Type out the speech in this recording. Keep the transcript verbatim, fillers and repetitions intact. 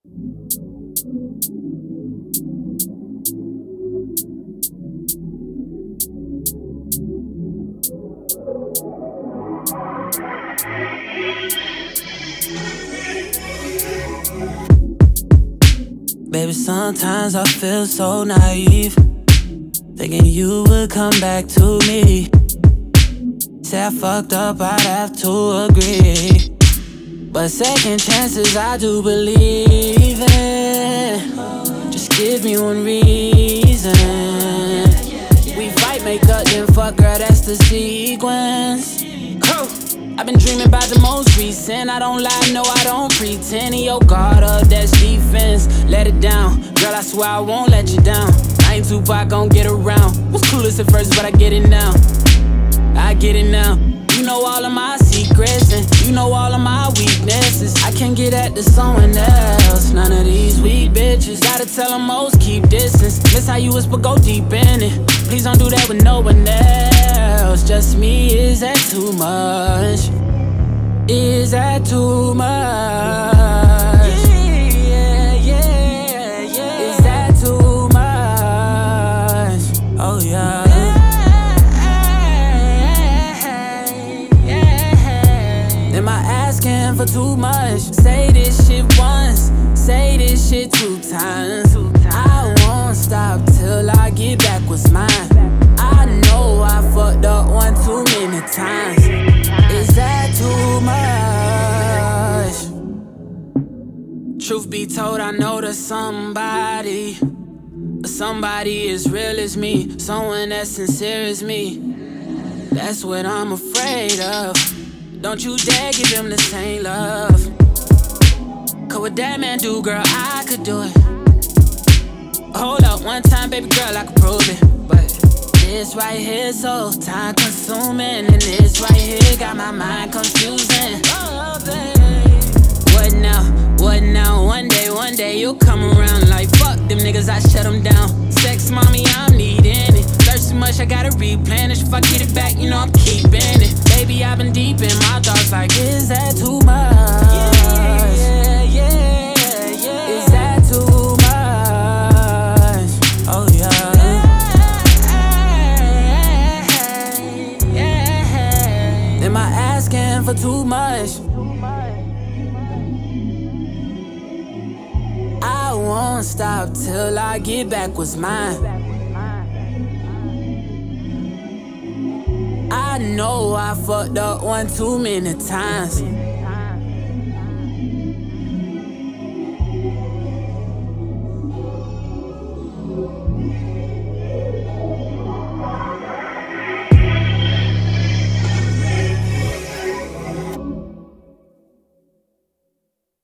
Baby, sometimes I feel so naive, thinking you would come back to me. Say I fucked up, I'd have to agree, but second chances I do believe in. Just give me one reason. We fight, make up, then fuck, girl, that's the sequence. I've been dreaming about the most recent. I don't lie, no, I don't pretend. Yo, guard up, that's defense. Let it down, girl, I swear I won't let you down. I ain't Tupac, gon' get around. Was clueless at first, but I get it now. I get it now. You know all of my secrets, and you know all of my weaknesses. I can't get at to someone else. None of these weak bitches. Gotta tell them most keep distance. Miss how you whisper, go deep in it. Please don't do that with no one else. Just me, is that too much? Is that too much? Yeah, yeah, yeah. Is that too much? Oh yeah. Am I asking for too much? Say this shit once, say this shit two times. I won't stop till I get back what's mine. I know I fucked up one too many times. Is that too much? Truth be told, I know there's somebody, somebody as real as me, someone as sincere as me. That's what I'm afraid of. Don't you dare give him the same love. Cause what that man do, girl, I could do it. Hold up, one time, baby girl, I could prove it. But this right here so time consuming, and this right here got my mind confusing. Oh, babe. What now, what now? One day, one day you'll come around like fuck them niggas, I shut them down. Sex, mommy, I'm needing it. Thirst too much, I gotta replenish. If I get it back, you know I'm keeping it. Baby, I've been deep in my thoughts like, is that too much? Yeah, yeah, yeah, yeah. Is that too much? Oh yeah. Am I asking for too much? I won't stop till I get back what's mine. I know I fucked up one too many times.